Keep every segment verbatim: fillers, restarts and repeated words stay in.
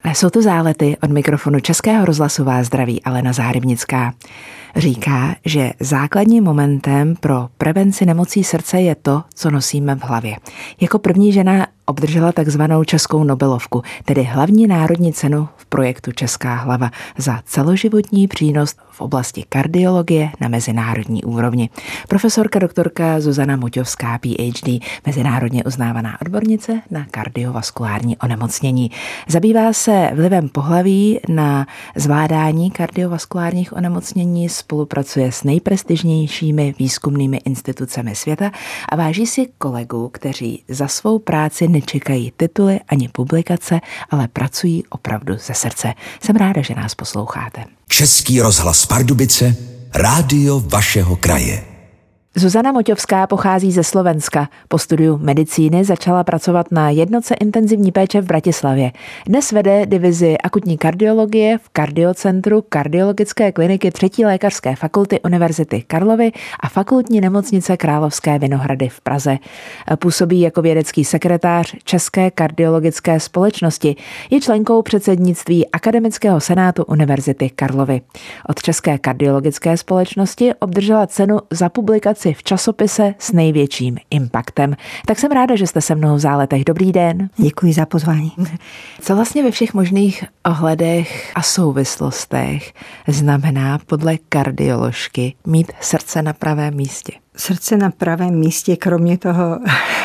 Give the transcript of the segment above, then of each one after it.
Jsou to Zálety, od mikrofonu Českého rozhlasu vás zdraví Alena Záhrybnická. Říká, že základním momentem pro prevenci nemocí srdce je to, co nosíme v hlavě. Jako první žena obdržela takzvanou Českou Nobelovku, tedy hlavní národní cenu v projektu Česká hlava za celoživotní přínos v oblasti kardiologie na mezinárodní úrovni. Profesorka doktorka Zuzana Moťovská, P H D, mezinárodně uznávaná odbornice na kardiovaskulární onemocnění. Zabývá se vlivem pohlaví na zvládání kardiovaskulárních onemocnění, spolupracuje s nejprestižnějšími výzkumnými institucemi světa a váží si kolegů, kteří za svou práci nečekají tituly ani publikace, ale pracují opravdu ze srdce. Jsem ráda, že nás posloucháte. Český rozhlas Pardubice, rádio vašeho kraje. Zuzana Moťovská pochází ze Slovenska. Po studiu medicíny začala pracovat na jednotce intenzivní péče v Bratislavě. Dnes vede divizi akutní kardiologie v kardiocentru kardiologické kliniky třetí lékařské fakulty Univerzity Karlovy a fakultní nemocnice Královské Vinohrady v Praze. Působí jako vědecký sekretář České kardiologické společnosti. Je členkou předsednictví Akademického senátu Univerzity Karlovy. Od České kardiologické společnosti obdržela cenu za publikaci v časopise s největším impaktem. Tak jsem ráda, že jste se mnou v Záletech. Dobrý den. Děkuji za pozvání. Co vlastně ve všech možných ohledech a souvislostech znamená podle kardioložky mít srdce na pravém místě? Srdce na pravém místě, kromě toho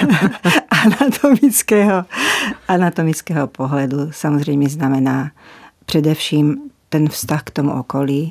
anatomického, anatomického pohledu, samozřejmě znamená především ten vztah k tomu okolí,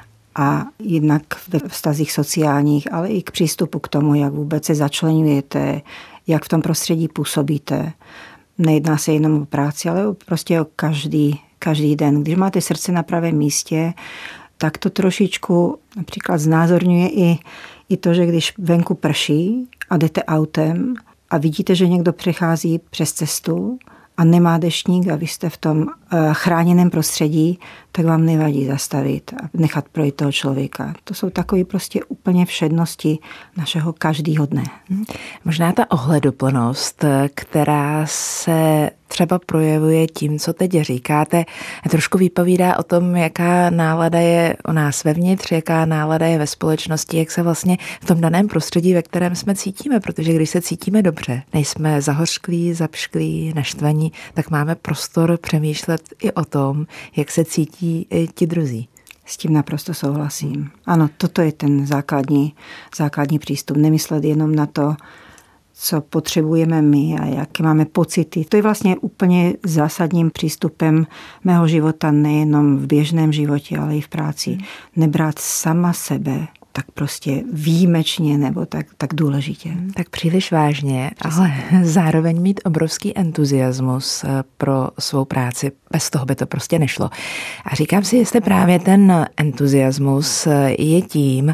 a jednak ve vztazích sociálních, ale i k přístupu k tomu, jak vůbec se začleňujete, jak v tom prostředí působíte. Nejedná se jenom o práci, ale prostě o každý, každý den. Když máte srdce na pravém místě, tak to trošičku například znázorňuje i, i to, že když venku prší a jdete autem a vidíte, že někdo přechází přes cestu a nemá deštník a vy jste v tom chráněném prostředí, tak vám nevadí zastavit a nechat projít toho člověka. To jsou takové prostě úplně všednosti našeho každého dne. Možná ta ohleduplnost, která se třeba projevuje tím, co teď říkáte, trošku vypovídá o tom, jaká nálada je o nás vevnitř, jaká nálada je ve společnosti, jak se vlastně v tom daném prostředí, ve kterém jsme cítíme, protože když se cítíme dobře, nejsme zahořklí, zapšklí, naštvaní, tak máme prostor přemýšlet i o tom, jak se cítí ti druzí. S tím naprosto souhlasím. Ano, toto je ten základní, základní přístup. Nemyslet jenom na to, co potřebujeme my a jaké máme pocity. To je vlastně úplně zásadním přístupem mého života, nejenom v běžném životě, ale i v práci. Nebrát sama sebe tak prostě výjimečně nebo tak, tak důležitě. Tak příliš vážně, ale zároveň mít obrovský entuziasmus pro svou práci. Bez toho by to prostě nešlo. A říkám si, jestli právě ten entuziasmus je tím,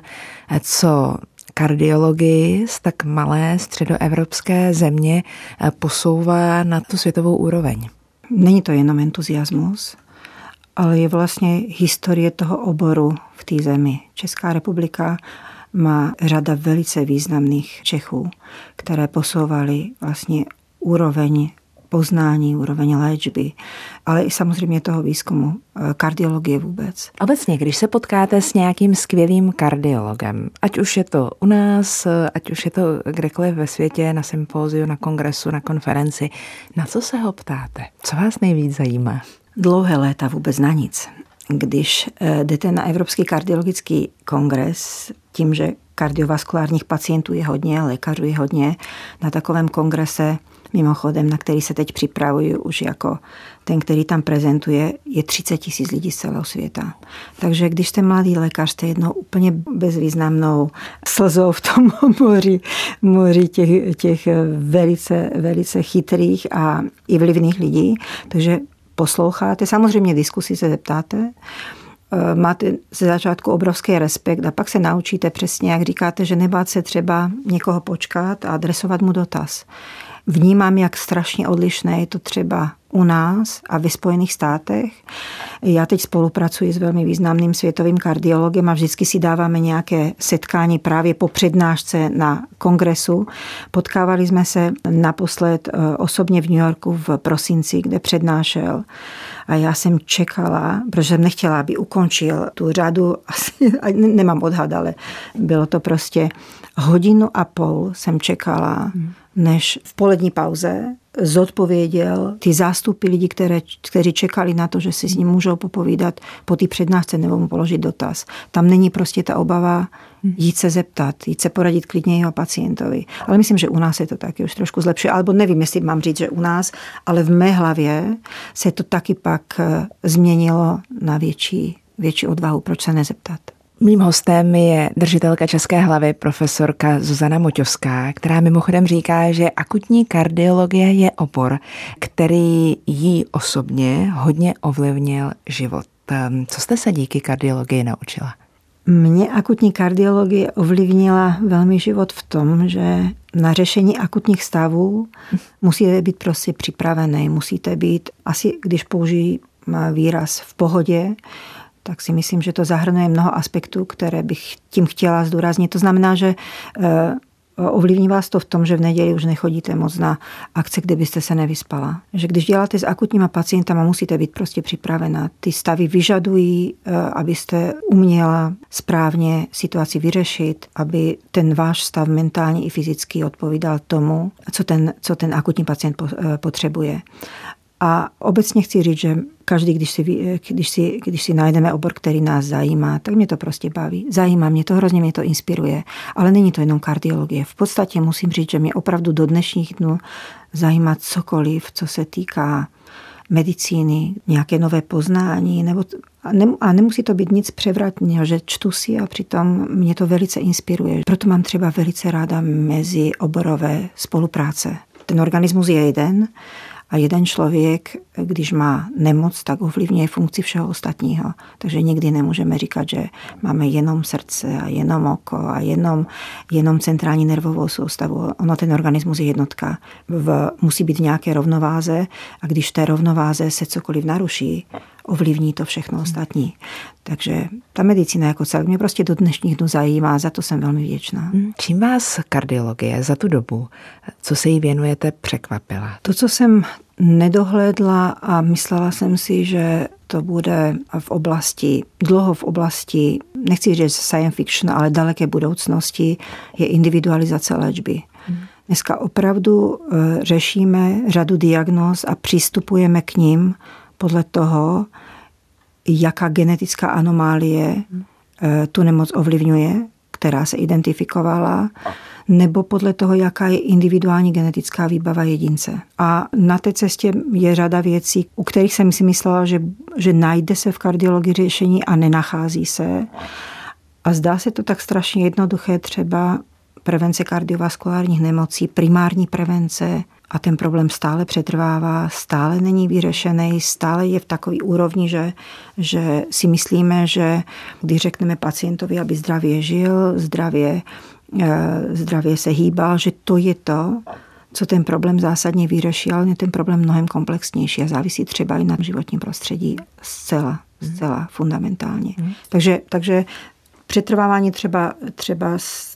co kardiologii z tak malé středoevropské země posouvá na tu světovou úroveň. Není to jenom entuziasmus, ale je vlastně historie toho oboru v té zemi. Česká republika má řada velice významných Čechů, které posouvaly vlastně úroveň poznání, úroveň léčby, ale i samozřejmě toho výzkumu, kardiologie vůbec. Obecně, když se potkáte s nějakým skvělým kardiologem, ať už je to u nás, ať už je to kdekoliv ve světě, na sympóziu, na kongresu, na konferenci, na co se ho ptáte? Co vás nejvíc zajímá? Dlouhé léta vůbec na nic. Když jdete na Evropský kardiologický kongres, tím, že kardiovaskulárních pacientů je hodně, lékařů je hodně, na takovém kongrese, mimochodem, na který se teď připravuju už jako ten, který tam prezentuje, je třicet tisíc lidí z celého světa. Takže když jste mladý lékař, jste jednou úplně bezvýznamnou slzou v tom moři, moři těch, těch velice, velice chytrých a i vlivných lidí. Takže posloucháte, samozřejmě diskusi se zeptáte, máte ze začátku obrovský respekt a pak se naučíte přesně, jak říkáte, že nebát se třeba někoho počkat a adresovat mu dotaz. Vnímám, jak strašně odlišné je to třeba u nás a ve Spojených státech, Já teď spolupracuji s velmi významným světovým kardiologem a vždycky si dáváme nějaké setkání právě po přednášce na kongresu. Potkávali jsme se naposled osobně v New Yorku v prosinci, kde přednášel. A já jsem čekala, protože jsem nechtěla, aby ukončil tu řadu, asi, nemám odhad, ale bylo to prostě hodinu a půl jsem čekala, než v polední pauze zodpověděl ty zástupy lidí, které, kteří čekali na to, že si s ním můžou popovídat po té přednášce nebo mu položit dotaz. Tam není prostě ta obava jít se zeptat, jít se poradit klidně jeho pacientovi. Ale myslím, že u nás se to taky už trošku zlepšuje. Alebo nevím, jestli mám říct, že u nás, ale v mé hlavě se to taky pak změnilo na větší, větší odvahu. Proč se nezeptat? Mým hostem je držitelka české hlavy profesorka Zuzana Moťovská, která mimochodem říká, že akutní kardiologie je obor, který jí osobně hodně ovlivnil život. Co jste se díky kardiologii naučila? Mě akutní kardiologie ovlivnila velmi život v tom, že na řešení akutních stavů musíte být prostě připravený, musíte být, asi když použijí výraz v pohodě, tak si myslím, že to zahrnuje mnoho aspektů, které bych tím chtěla zdůraznit. To znamená, že ovlivní vás to v tom, že v neděli už nechodíte moc na akce, kde byste se nevyspala. Že když děláte s akutníma pacientama, musíte být prostě připravena. Ty stavy vyžadují, abyste uměla správně situaci vyřešit, aby ten váš stav mentální i fyzický odpovídal tomu, co ten, co ten akutní pacient potřebuje. A obecně chci říct, že každý, když si, když, si, když si najdeme obor, který nás zajímá, tak mě to prostě baví. Zajímá mě to, hrozně mě to inspiruje. Ale není to jenom kardiologie. V podstatě musím říct, že mě opravdu do dnešních dnů zajímá cokoliv, co se týká medicíny, nějaké nové poznání, nebo, a, ne, a nemusí to být nic převratného, že čtu si a přitom mě to velice inspiruje. Proto mám třeba velice ráda mezioborové spolupráce. Ten organismus je jeden, a jeden člověk, když má nemoc, tak ovlivňuje funkci všeho ostatního. Takže nikdy nemůžeme říkat, že máme jenom srdce a jenom oko a jenom, jenom centrální nervovou soustavu. Ono, ten organismus je jednotka. V, musí být v nějaké rovnováze a když v té rovnováze se cokoliv naruší, ovlivní to všechno ostatní. Takže ta medicína jako celek mě prostě do dnešních dnů zajímá, za to jsem velmi vděčná. Čím vás kardiologie za tu dobu, co se jí věnujete, překvapila? To, co jsem nedohlédla a myslela jsem si, že to bude v oblasti, dlouho v oblasti, nechci říct science fiction, ale daleké budoucnosti, je individualizace léčby. Hmm. Dneska opravdu řešíme řadu diagnóz a přistupujeme k nim podle toho, jaká genetická anomálie tu nemoc ovlivňuje, která se identifikovala, nebo podle toho, jaká je individuální genetická výbava jedince. A na té cestě je řada věcí, u kterých jsem si myslela, že, že najde se v kardiologii řešení a nenachází se. A zdá se to tak strašně jednoduché, třeba prevence kardiovaskulárních nemocí, primární prevence, a ten problém stále přetrvává, stále není vyřešený, stále je v takové úrovni, že, že si myslíme, že když řekneme pacientovi, aby zdravě žil, zdravě, zdravě se hýbal, že to je to, co ten problém zásadně vyřeší, ale je ten problém mnohem komplexnější a závisí třeba i na životním prostředí zcela, zcela fundamentálně. Mm. Takže, takže přetrvávání třeba, třeba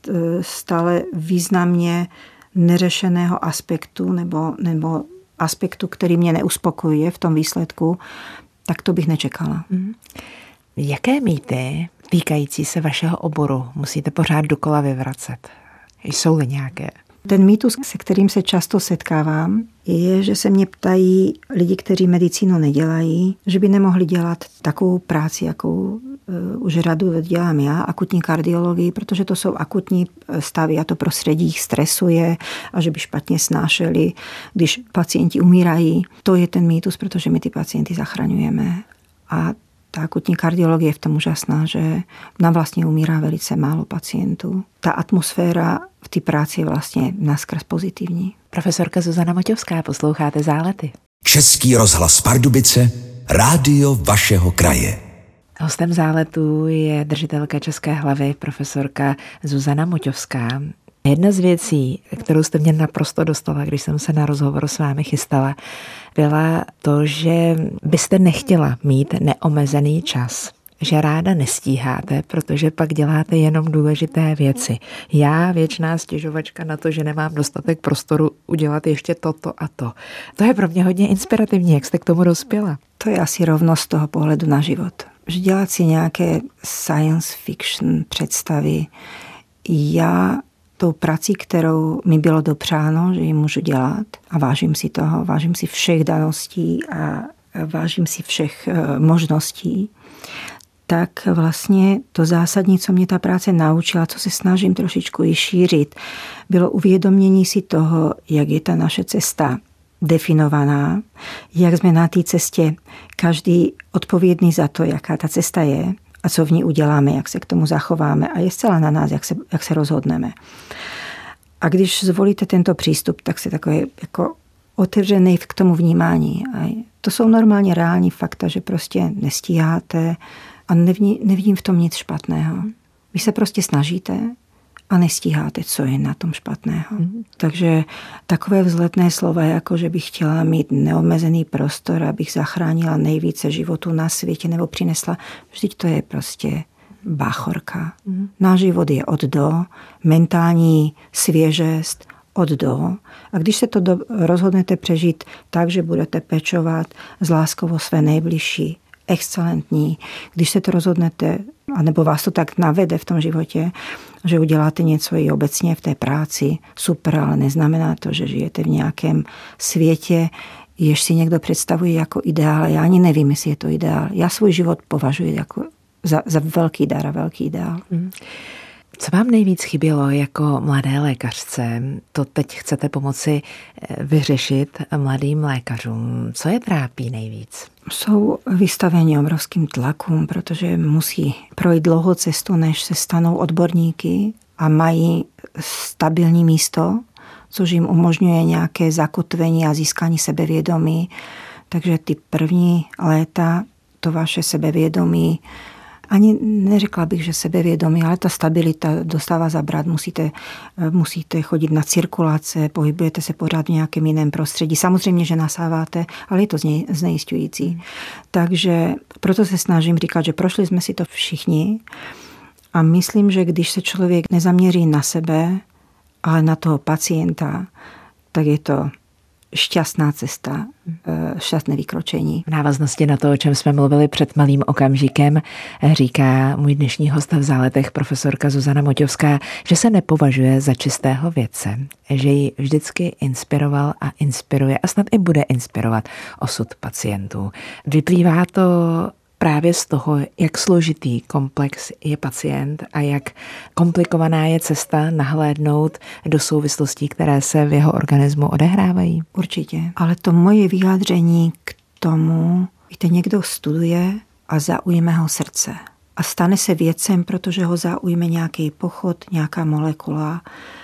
stále významně neřešeného aspektu nebo, nebo aspektu, který mě neuspokojuje v tom výsledku, tak to bych nečekala. Mm. Jaké mýty týkající se vašeho oboru musíte pořád dokola vyvracet? Jsou-li nějaké? Ten mýtus, se kterým se často setkávám, je, že se mě ptají lidi, kteří medicínu nedělají, že by nemohli dělat takovou práci, jakou uh, už řadu let dělám já, akutní kardiologii, protože to jsou akutní stavy a to prostředí jich stresuje a že by špatně snášeli, když pacienti umírají. To je ten mýtus, protože my ty pacienty zachraňujeme. A ta akutní kardiologie je v tom úžasná, že nám vlastně umírá velice málo pacientů. Ta atmosféra v té práci je vlastně naskrz pozitivní. Profesorka Zuzana Moťovská, posloucháte Zálety. Český rozhlas Pardubice, rádio vašeho kraje. Hostem Záletů je držitelka české hlavy profesorka Zuzana Moťovská. Jedna z věcí, kterou jste mě naprosto dostala, když jsem se na rozhovor s vámi chystala, byla to, že byste nechtěla mít neomezený čas. Že ráda nestíháte, protože pak děláte jenom důležité věci. Já, věčná stěžovačka na to, že nemám dostatek prostoru udělat ještě toto a to. To je pro mě hodně inspirativní, jak jste k tomu dospěla. To je asi rovnost toho pohledu na život. Že dělat si nějaké science fiction představy. Já tou prací, kterou mi bylo dopřáno, že ji můžu dělat a vážím si toho, vážím si všech daností a vážím si všech možností, tak vlastně to zásadní, co mě ta práce naučila, co se snažím trošičku i šířit, bylo uvědomění si toho, jak je ta naše cesta definovaná, jak jsme na té cestě každý odpovědný za to, jaká ta cesta je a co v ní uděláme, jak se k tomu zachováme a je zcela na nás, jak se, jak se rozhodneme. A když zvolíte tento přístup, tak se takové jako otevřený k tomu vnímání. A to jsou normálně reální fakta, že prostě nestíháte a nevidím, nevidím v tom nic špatného. Vy se prostě snažíte a nestíháte, co je na tom špatného. Mm. Takže takové vzletné slova, jako že bych chtěla mít neomezený prostor, abych zachránila nejvíce životů na světě nebo přinesla, vždyť to je prostě báchorka. Mm. Náš život je od do, mentální svěžest od do. A když se to do, rozhodnete přežít tak, že budete pečovat s láskou o své nejbližší, excelentní. Když se to rozhodnete, anebo vás to tak navede v tom životě, že uděláte něco i obecně v té práci, super, ale neznamená to, že žijete v nějakém světě, jež si někdo představuje jako ideál. Já ani nevím, jestli je to ideál. Já svůj život považuji jako za, za velký dar a velký ideál. Mm. Co vám nejvíc chybělo jako mladé lékařce? To teď chcete pomoci vyřešit mladým lékařům. Co je trápí nejvíc? Jsou vystaveni obrovským tlakům, protože musí projít dlouhou cestu, než se stanou odborníky a mají stabilní místo, což jim umožňuje nějaké zakotvení a získání sebevědomí. Takže ty první léta to vaše sebevědomí, ani neřekla bych, že sebevědomí, ale ta stabilita dostává zabrat. Musíte, musíte chodit na cirkulace, pohybujete se pořád v nějakém jiném prostředí. Samozřejmě, že nasáváte, ale je to znejišťující. Takže proto se snažím říkat, že prošli jsme si to všichni a myslím, že když se člověk nezaměří na sebe, ale na toho pacienta, tak je to šťastná cesta, šťastné vykročení. V návaznosti na to, o čem jsme mluvili před malým okamžikem, říká můj dnešní host v Záletech profesorka Zuzana Moťovská, že se nepovažuje za čistého vědce, že ji vždycky inspiroval a inspiruje a snad i bude inspirovat osud pacientů. Vyplývá to právě z toho, jak složitý komplex je pacient a jak komplikovaná je cesta nahlédnout do souvislostí, které se v jeho organismu odehrávají. Určitě. Ale to moje vyjádření k tomu, víte, někdo studuje a zaujme ho srdce. A stane se vědcem, protože ho zaujme nějaký pochod, nějaká molekula.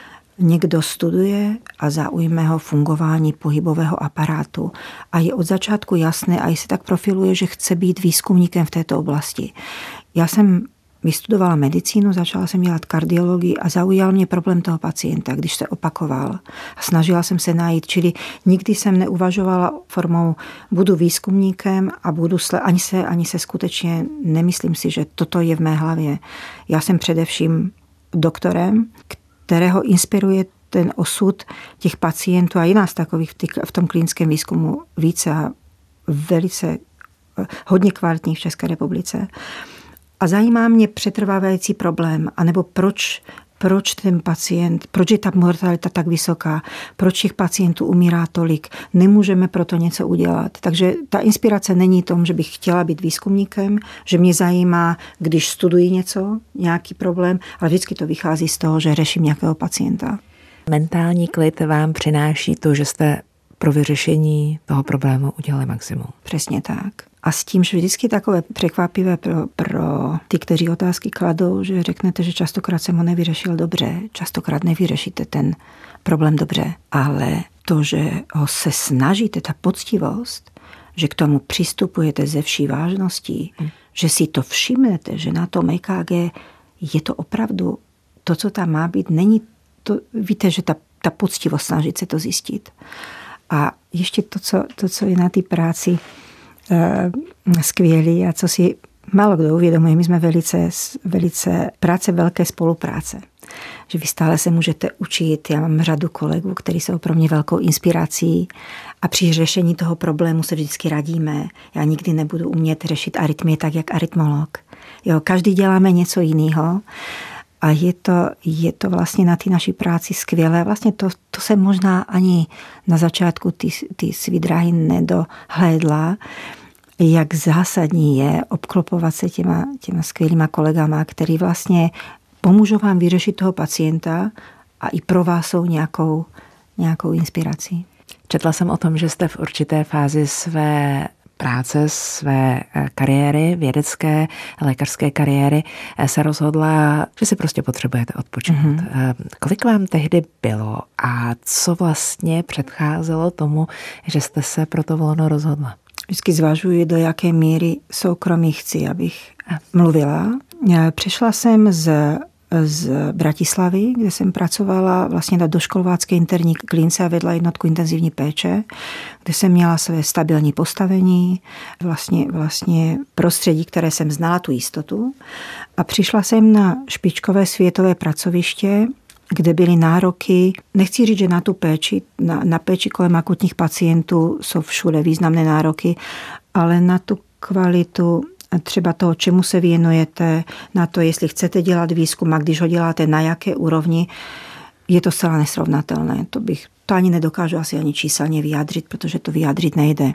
Někdo studuje a zaujme ho fungování pohybového aparátu a je od začátku jasné a i se tak profiluje, že chce být výzkumníkem v této oblasti. Já jsem vystudovala medicínu, začala jsem dělat kardiologii a zaujal mě problém toho pacienta, když se opakoval. A snažila jsem se najít, čili nikdy jsem neuvažovala formou budu výzkumníkem a budu sle- ani se, ani se skutečně nemyslím si, že toto je v mé hlavě. Já jsem především doktorem, kterého inspiruje ten osud těch pacientů a i nás takových v tom klinickém výzkumu více a velice hodně kvalitních v České republice. A zajímá mě přetrvávající problém, anebo proč, proč ten pacient, proč je ta mortalita tak vysoká, proč těch pacientů umírá tolik, nemůžeme proto něco udělat. Takže ta inspirace není tom, že bych chtěla být výzkumníkem, že mě zajímá, když studuji něco, nějaký problém, ale vždycky to vychází z toho, že řeším nějakého pacienta. Mentální klid vám přináší to, že jste pro vyřešení toho problému udělali maximum. Přesně tak. A s tím, že vždycky takové překvapivé pro, pro ty, kteří otázky kladou, že řeknete, že častokrát jsem ho nevyřešil dobře, častokrát nevyřešíte ten problém dobře, ale to, že ho se snažíte, ta poctivost, že k tomu přistupujete ze vší vážností, hmm. že si to všimnete, že na tom E K G je to opravdu to, co tam má být, není to víte, že ta, ta poctivost snažit se to zjistit. A ještě to, co, to, co je na té práci e, skvělé a co si málo kdo uvědomuje, my jsme velice, velice práce velké spolupráce. Že vy stále se můžete učit. Já mám řadu kolegů, kteří jsou pro mě velkou inspirací a při řešení toho problému se vždycky radíme. Já nikdy nebudu umět řešit arytmie tak, jak arytmolog. Jo, každý děláme něco jiného a je to, je to vlastně na té naší práci skvělé. Vlastně to, to se možná ani na začátku ty, ty svý dráhy nedohlédla, jak zásadní je obklopovat se těma, těma skvělýma kolegama, který vlastně pomůžou vám vyřešit toho pacienta a i pro vás jsou nějakou, nějakou inspirací. Četla jsem o tom, že jste v určité fázi své práce, své kariéry, vědecké, lékařské kariéry se rozhodla, že si prostě potřebujete odpočinout. Mm-hmm. Kolik vám tehdy bylo a co vlastně předcházelo tomu, že jste se pro to volno rozhodla? Vždycky zvažuji, do jaké míry soukromí chci, abych mluvila. Přišla jsem z, z Bratislavy, kde jsem pracovala vlastně na doškolovácké interní klinice a vedla jednotku intenzivní péče, kde jsem měla své stabilní postavení, vlastně, vlastně prostředí, které jsem znala, tu jistotu. A přišla jsem na špičkové světové pracoviště, kde byly nároky, nechci říct, že na tu péči, na, na péči kolem akutních pacientů jsou všude významné nároky, ale na tu kvalitu třeba toho, čemu se věnujete, na to, jestli chcete dělat výzkum a když ho děláte na jaké úrovni, je to zcela nesrovnatelné. To bych, to ani nedokážu asi ani číselně vyjádřit, protože to vyjádřit nejde.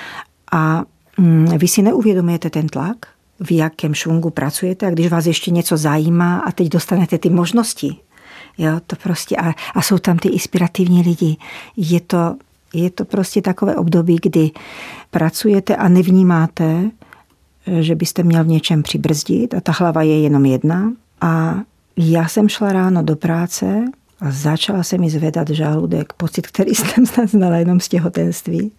A mm, vy si neuvědomujete ten tlak, v jakém švungu pracujete a když vás ještě něco zajímá a teď dostanete ty možnosti, jo, to prostě a, a jsou tam ty inspirativní lidi. Je to, je to prostě takové období, kdy pracujete a nevnímáte, že byste měl v něčem přibrzdit a ta hlava je jenom jedna. A já jsem šla ráno do práce a začala se mi zvedat žaludek, pocit, který jsem snad znala jenom z těhotenství.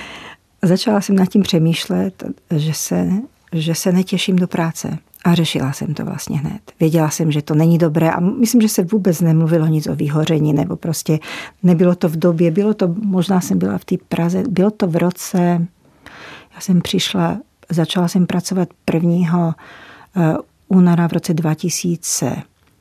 A začala jsem nad tím přemýšlet, že se, že se netěším do práce. A řešila jsem to vlastně hned. Věděla jsem, že to není dobré a myslím, že se vůbec nemluvilo nic o vyhoření, nebo prostě nebylo to v době, bylo to, možná jsem byla v té Praze, bylo to v roce, já jsem přišla, začala jsem pracovat prvního února v roce dva tisíce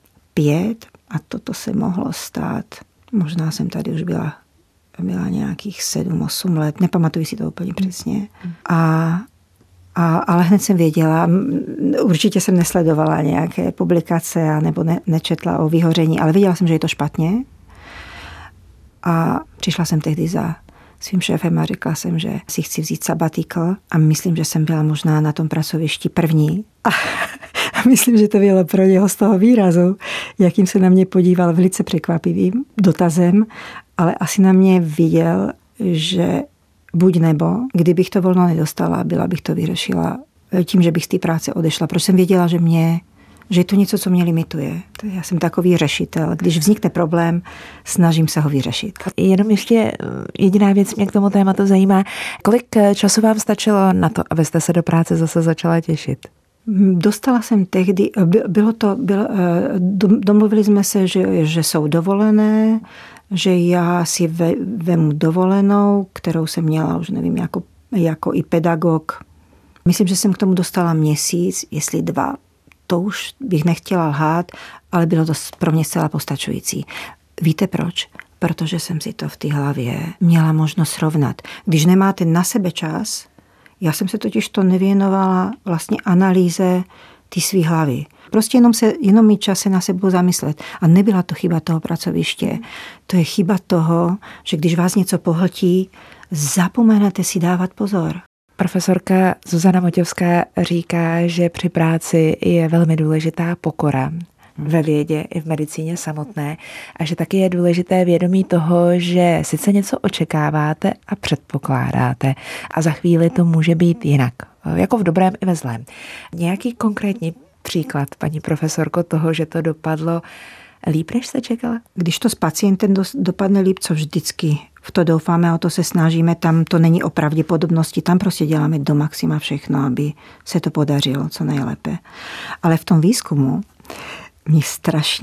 pět a toto se mohlo stát. Možná jsem tady už byla, byla nějakých sedm osm let, nepamatuji si to úplně přesně. A A, ale hned jsem věděla, určitě jsem nesledovala nějaké publikace nebo ne, nečetla o vyhoření, ale věděla jsem, že je to špatně. A přišla jsem tehdy za svým šéfem a řekla jsem, že si chci vzít sabatikl a myslím, že jsem byla možná na tom pracovišti první. A myslím, že to bylo pro něho z toho výrazu, jakým se na mě podíval velice překvapivým dotazem, ale asi na mě viděl, že buď nebo, kdybych to volno nedostala, byla bych to vyřešila tím, že bych z té práce odešla. Protože jsem věděla, že mě, že je to něco, co mě limituje. Já jsem takový řešitel. Když vznikne problém, snažím se ho vyřešit. Jenom ještě jediná věc mě k tomu tématu zajímá. Kolik času vám stačilo na to, abyste se do práce zase začala těšit? Dostala jsem tehdy, bylo to, bylo, domluvili jsme se, že, že jsou dovolené, že já si ve, vemu dovolenou, kterou jsem měla už nevím, jako, jako i pedagog. Myslím, že jsem k tomu dostala měsíc, jestli dva. To už bych nechtěla lhát, ale bylo to pro mě zcela postačující. Víte proč? Protože jsem si to v té hlavě měla možnost srovnat. Když nemáte na sebe čas, já jsem se totiž to nevěnovala vlastně analýze ty svý hlavy. Prostě jenom, se, jenom mít čas se na sebou zamyslet. A nebyla to chyba toho pracoviště. To je chyba toho, že když vás něco pohltí, zapomenete si dávat pozor. Profesorka Zuzana Moťovská říká, že při práci je velmi důležitá pokora ve vědě i v medicíně samotné a že taky je důležité vědomí toho, že sice něco očekáváte a předpokládáte a za chvíli to může být jinak, jako v dobrém i ve zlém. Nějaký konkrétní příklad, paní profesorko, toho, že to dopadlo líp, než jste čekala? Když to s pacientem dopadne líp, co vždycky v to doufáme, o to se snažíme, tam to není o pravděpodobnosti, tam prostě děláme do maxima všechno, aby se to podařilo co nejlépe. Ale v tom výzkumu mě strašně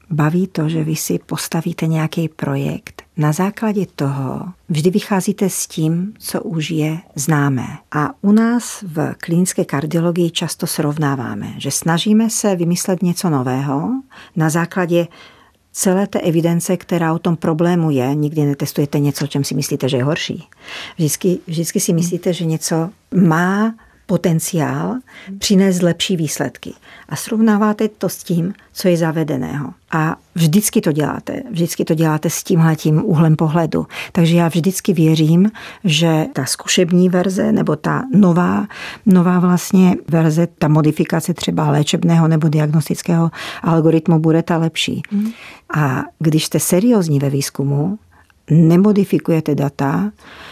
baví to, že vy si postavíte nějaký projekt. Na základě toho vždy vycházíte s tím, co už je známé. A u nás v klinické kardiologii často srovnáváme, že snažíme se vymyslet něco nového na základě celé té evidence, která o tom problému je. Nikdy netestujete něco, o čem si myslíte, že je horší. Vždycky, vždycky si myslíte, že něco má potenciál přinést lepší výsledky. A srovnáváte to s tím, co je zavedeného. A vždycky to děláte. Vždycky to děláte s tímhletím úhlem pohledu. Takže já vždycky věřím, že ta zkušební verze nebo ta nová, nová vlastně verze, ta modifikace třeba léčebného nebo diagnostického algoritmu bude ta lepší. Mm. A když jste seriózní ve výzkumu, nemodifikujete data,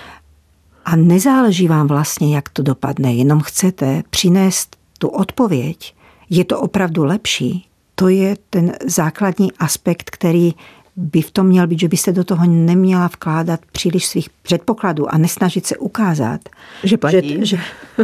a nezáleží vám vlastně, jak to dopadne, jenom chcete přinést tu odpověď, je to opravdu lepší, to je ten základní aspekt, který by v tom měl být, že byste do toho neměla vkládat příliš svých předpokladů a nesnažit se ukázat, že platí. Že, že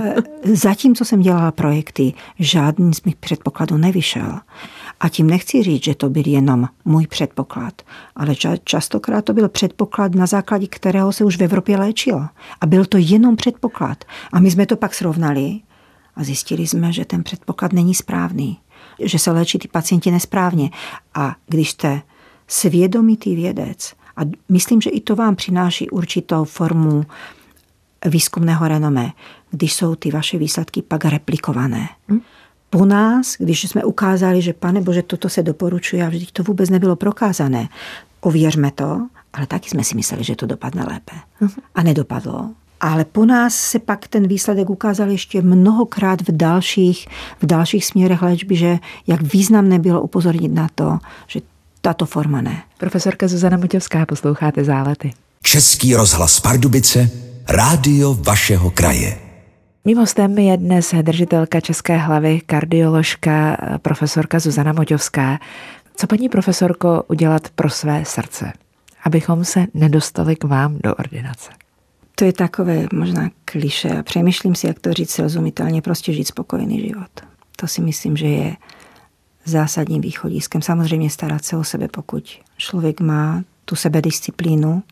zatím, co jsem dělala projekty, žádný z mých předpokladů nevyšel. A tím nechci říct, že to byl jenom můj předpoklad, ale častokrát to byl předpoklad, na základě kterého se už v Evropě léčilo. A byl to jenom předpoklad. A my jsme to pak srovnali a zjistili jsme, že ten předpoklad není správný, že se léčí ty pacienti nesprávně. A když jste svědomitý vědec, a myslím, že i to vám přináší určitou formu výzkumného renomé, když jsou ty vaše výsledky pak replikované. Hm? Po nás, když jsme ukázali, že pane Bože, toto se doporučuje a vždyť to vůbec nebylo prokázané, ověřme to, ale taky jsme si mysleli, že to dopadne lépe. A nedopadlo. Ale po nás se pak ten výsledek ukázal ještě mnohokrát v dalších, v dalších směrech léčby, že jak významné bylo upozornit na to, že tato forma ne. Profesorka Zuzana Moťovská, posloucháte Zálety. Český rozhlas Pardubice, rádio vašeho kraje. Mým hostem je dnes držitelka české hlavy, kardioložka, profesorka Zuzana Moťovská. Co, paní profesorko, udělat pro své srdce, abychom se nedostali k vám do ordinace? To je takové možná klišé a přemýšlím si, jak to říct srozumitelně, prostě žít spokojný život. To si myslím, že je zásadním východiskem. Samozřejmě starat se o sebe, pokud člověk má tu sebedisciplínu,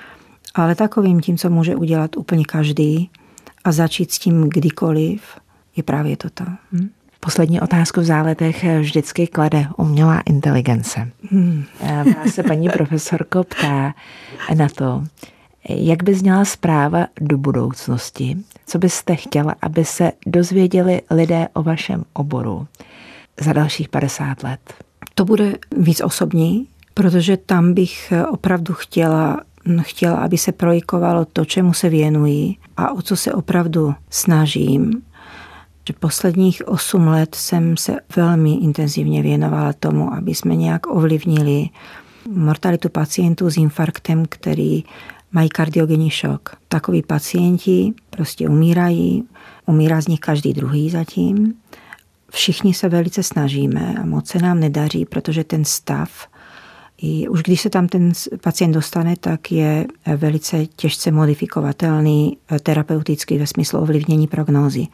ale takovým tím, co může udělat úplně každý a začít s tím kdykoliv, je právě toto. Hm? Poslední otázku v Záletech vždycky klade umělá inteligence. Hmm. Vás se paní profesorko ptá na to, jak by zněla zpráva do budoucnosti, co byste chtěla, aby se dozvěděli lidé o vašem oboru za dalších padesát let? To bude víc osobní, protože tam bych opravdu chtěla, chtěla, aby se projikovalo to, čemu se věnuji a o co se opravdu snažím. Že posledních osm let jsem se velmi intenzivně věnovala tomu, aby jsme nějak ovlivnili mortalitu pacientů s infarktem, který mají kardiogenní šok. Takoví pacienti prostě umírají, umírá z nich každý druhý zatím. Všichni se velice snažíme a moc se nám nedaří, protože ten stav, i už když se tam ten pacient dostane, tak je velice těžce modifikovatelný terapeuticky ve smyslu ovlivnění prognózy.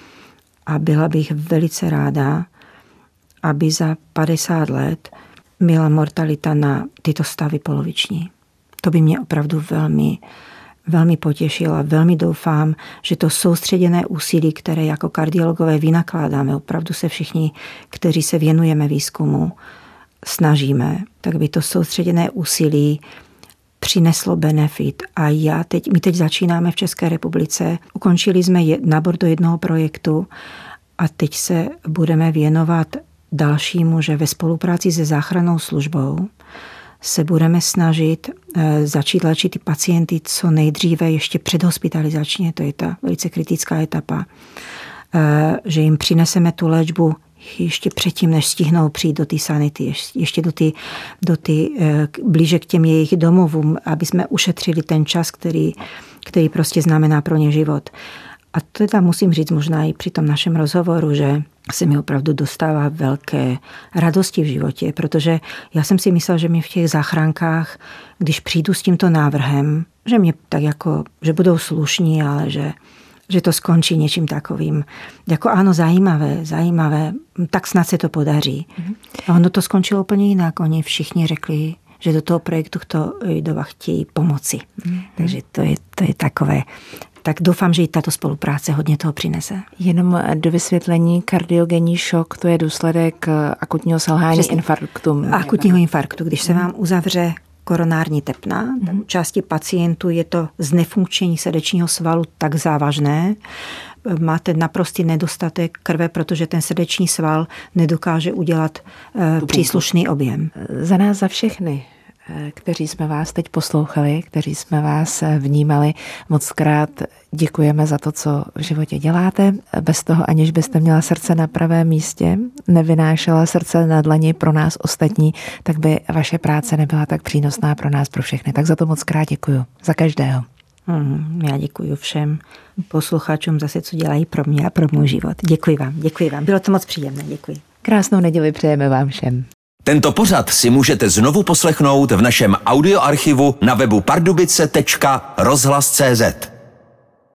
A byla bych velice ráda, aby za padesát let byla mortalita na tyto stavy poloviční. To by mě opravdu velmi, velmi potěšilo a velmi doufám, že to soustředěné úsilí, které jako kardiologové vynakládáme, opravdu se všichni, kteří se věnujeme výzkumu, snažíme, tak by to soustředěné úsilí přineslo benefit. A já teď, my teď začínáme v České republice, ukončili jsme nábor do jednoho projektu a teď se budeme věnovat dalšímu, že ve spolupráci se záchrannou službou se budeme snažit začít léčit ty pacienty co nejdříve, ještě předhospitalizačně, to je ta velice kritická etapa, že jim přineseme tu léčbu ještě předtím, než stihnou přijít do té sanity, ještě do ty, do ty, blíže k těm jejich domovům, aby jsme ušetřili ten čas, který, který prostě znamená pro ně život. A to teda musím říct možná i při tom našem rozhovoru, že se mi opravdu dostává velké radosti v životě, protože já jsem si myslela, že mě v těch záchrankách, když přijdu s tímto návrhem, že mě tak jako, že budou slušní, ale že že to skončí něčím takovým. Jako ano, zajímavé, zajímavé, tak snad se to podaří. Mm-hmm. A ono to skončilo úplně jinak. Oni všichni řekli, že do toho projektu kto Jojdova chtějí pomoci. Mm-hmm. Takže to je, to je takové. Tak doufám, že i tato spolupráce hodně toho přinese. Jenom do vysvětlení, kardiogenní šok, to je důsledek akutního selhání Přesně. infarktu. Akutního infarktu, když se vám uzavře koronární tepna, mm-hmm. tak u části pacientů je to znefunkčení srdečního svalu tak závažné, máte naprostý nedostatek krve, protože ten srdeční sval nedokáže udělat uh, příslušný objem. Za nás, za všechny, kteří jsme vás teď poslouchali, kteří jsme vás vnímali, moc krát děkujeme za to, co v životě děláte. Bez toho, aniž byste měla srdce na pravém místě, nevynášela srdce na dlani pro nás ostatní, tak by vaše práce nebyla tak přínosná pro nás, pro všechny. Tak za to moc krát děkuju. Za každého. Hmm, já děkuji všem posluchačům zase, co dělají pro mě a pro můj život. Děkuji vám, děkuji vám. Bylo to moc příjemné, děkuji. Krásnou neděli přejeme vám všem. Tento pořad si můžete znovu poslechnout v našem audioarchivu na webu pardubice tečka rozhlas tečka cé zet.